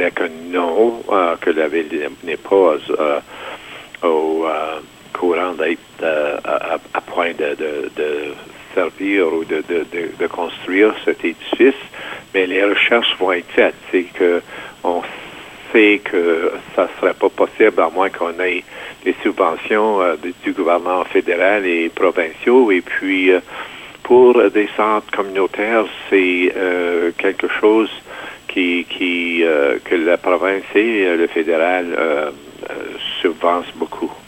dirais que non, que la ville n'est pas au courant d'être à point de servir ou de construire cet édifice, mais les recherches vont être faites. C'est que on sait que ça serait pas possible à moins qu'on ait des subventions du gouvernement fédéral et provinciaux. Et puis, pour des centres communautaires, c'est quelque chose que la province et le fédéral subventionnent beaucoup.